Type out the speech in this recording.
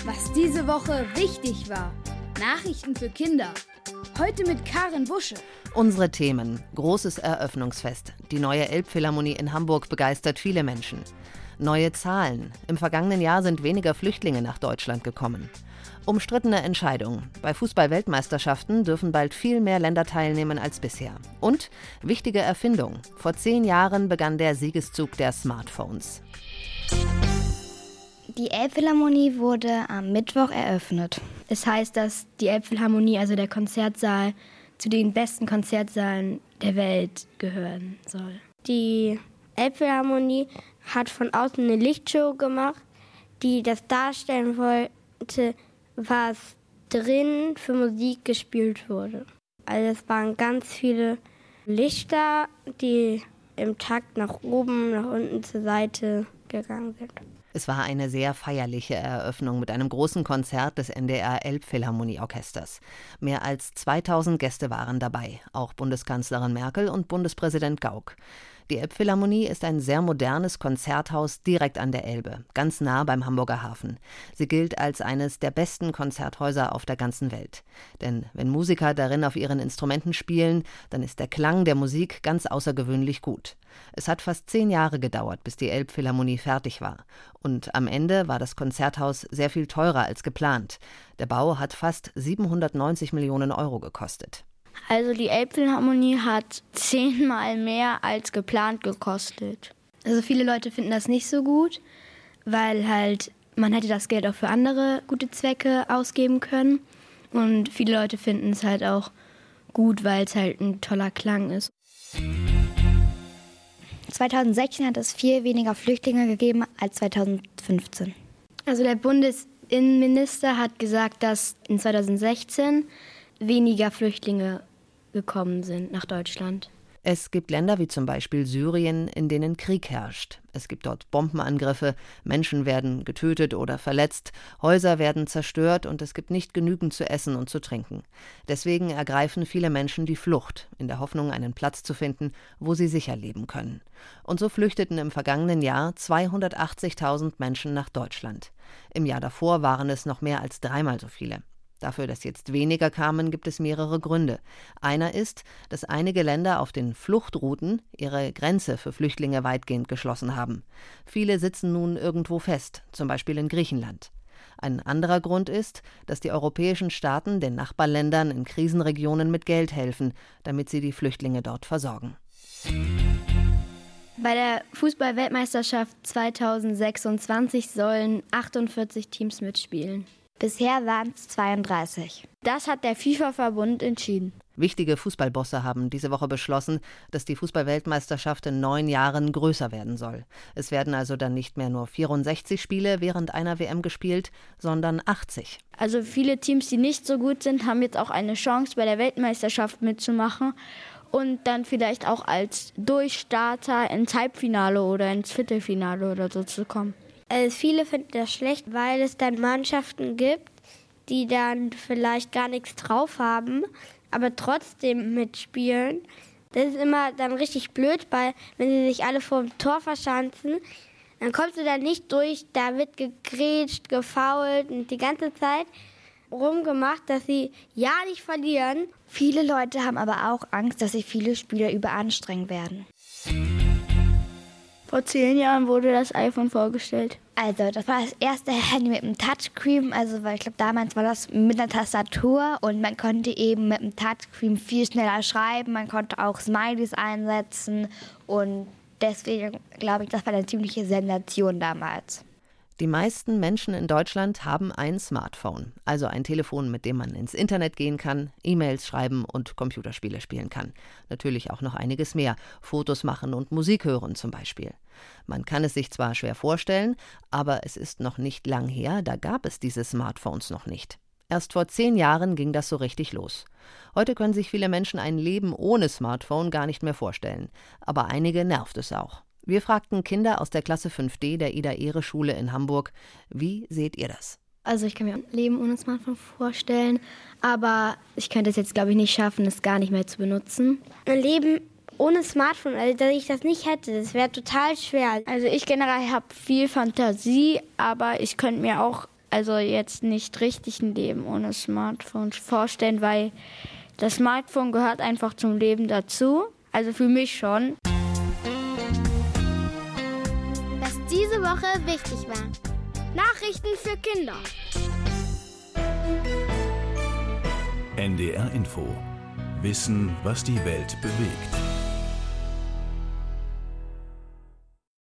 Was diese Woche wichtig war. Nachrichten für Kinder. Heute mit Karin Busche. Unsere Themen. Großes Eröffnungsfest. Die neue Elbphilharmonie in Hamburg begeistert viele Menschen. Neue Zahlen. Im vergangenen Jahr sind weniger Flüchtlinge nach Deutschland gekommen. Umstrittene Entscheidung. Bei Fußball-Weltmeisterschaften dürfen bald viel mehr Länder teilnehmen als bisher. Und wichtige Erfindung. Vor 10 Jahren begann der Siegeszug der Smartphones. Die Elbphilharmonie wurde am Mittwoch eröffnet. Das heißt, dass die Elbphilharmonie, also der Konzertsaal, zu den besten Konzertsaalen der Welt gehören soll. Die Elbphilharmonie hat von außen eine Lichtshow gemacht, die das darstellen wollte, was drin für Musik gespielt wurde. Also es waren ganz viele Lichter, die im Takt nach oben, nach unten zur Seite gegangen sind. Es war eine sehr feierliche Eröffnung mit einem großen Konzert des NDR Elbphilharmonieorchesters. Mehr als 2000 Gäste waren dabei, auch Bundeskanzlerin Merkel und Bundespräsident Gauck. Die Elbphilharmonie ist ein sehr modernes Konzerthaus direkt an der Elbe, ganz nah beim Hamburger Hafen. Sie gilt als eines der besten Konzerthäuser auf der ganzen Welt. Denn wenn Musiker darin auf ihren Instrumenten spielen, dann ist der Klang der Musik ganz außergewöhnlich gut. Es hat fast 10 Jahre gedauert, bis die Elbphilharmonie fertig war. Und am Ende war das Konzerthaus sehr viel teurer als geplant. Der Bau hat fast 790 Millionen Euro gekostet. Also die Elbphilharmonie hat 10-mal mehr als geplant gekostet. Also viele Leute finden das nicht so gut, weil halt man hätte das Geld auch für andere gute Zwecke ausgeben können. Und viele Leute finden es halt auch gut, weil es halt ein toller Klang ist. 2016 hat es 4 weniger Flüchtlinge gegeben als 2015. Also der Bundesinnenminister hat gesagt, dass in 2016 weniger Flüchtlinge gekommen sind nach Deutschland. Es gibt Länder wie zum Beispiel Syrien, in denen Krieg herrscht. Es gibt dort Bombenangriffe, Menschen werden getötet oder verletzt, Häuser werden zerstört und es gibt nicht genügend zu essen und zu trinken. Deswegen ergreifen viele Menschen die Flucht, in der Hoffnung, einen Platz zu finden, wo sie sicher leben können. Und so flüchteten im vergangenen Jahr 280.000 Menschen nach Deutschland. Im Jahr davor waren es noch mehr als 3-mal so viele. Dafür, dass jetzt weniger kamen, gibt es mehrere Gründe. Einer ist, dass einige Länder auf den Fluchtrouten ihre Grenze für Flüchtlinge weitgehend geschlossen haben. Viele sitzen nun irgendwo fest, zum Beispiel in Griechenland. Ein anderer Grund ist, dass die europäischen Staaten den Nachbarländern in Krisenregionen mit Geld helfen, damit sie die Flüchtlinge dort versorgen. Bei der Fußball-Weltmeisterschaft 2026 sollen 48 Teams mitspielen. Bisher waren es 32. Das hat der FIFA-Verbund entschieden. Wichtige Fußballbosse haben diese Woche beschlossen, dass die Fußball-Weltmeisterschaft in 9 Jahren größer werden soll. Es werden also dann nicht mehr nur 64 Spiele während einer WM gespielt, sondern 80. Also viele Teams, die nicht so gut sind, haben jetzt auch eine Chance, bei der Weltmeisterschaft mitzumachen und dann vielleicht auch als Durchstarter ins Halbfinale oder ins Viertelfinale oder so zu kommen. Also viele finden das schlecht, weil es dann Mannschaften gibt, die dann vielleicht gar nichts drauf haben, aber trotzdem mitspielen. Das ist immer dann richtig blöd, weil wenn sie sich alle vor dem Tor verschanzen, dann kommst du da nicht durch, da wird gegrätscht, gefoult und die ganze Zeit rumgemacht, dass sie ja nicht verlieren. Viele Leute haben aber auch Angst, dass sich viele Spieler überanstrengen werden. Vor 10 Jahren wurde das iPhone vorgestellt. Also das war das erste Handy mit einem Touchscreen, weil ich glaube damals war das mit einer Tastatur und man konnte eben mit dem Touchscreen viel schneller schreiben, man konnte auch Smileys einsetzen und deswegen glaube ich, das war eine ziemliche Sensation damals. Die meisten Menschen in Deutschland haben ein Smartphone, also ein Telefon, mit dem man ins Internet gehen kann, E-Mails schreiben und Computerspiele spielen kann. Natürlich auch noch einiges mehr, Fotos machen und Musik hören zum Beispiel. Man kann es sich zwar schwer vorstellen, aber es ist noch nicht lang her, da gab es diese Smartphones noch nicht. Erst vor 10 Jahren ging das so richtig los. Heute können sich viele Menschen ein Leben ohne Smartphone gar nicht mehr vorstellen, aber einige nervt es auch. Wir fragten Kinder aus der Klasse 5D der Ida-Ehre-Schule in Hamburg, wie seht ihr das? Also ich kann mir ein Leben ohne Smartphone vorstellen, aber ich könnte es jetzt, glaube ich, nicht schaffen, es gar nicht mehr zu benutzen. Ein Leben ohne Smartphone, also dass ich das nicht hätte, das wäre total schwer. Also ich generell habe viel Fantasie, aber ich könnte mir auch also jetzt nicht richtig ein Leben ohne Smartphone vorstellen, weil das Smartphone gehört einfach zum Leben dazu. Also für mich schon. Was diese Woche wichtig war. Nachrichten für Kinder. NDR Info. Wissen, was die Welt bewegt.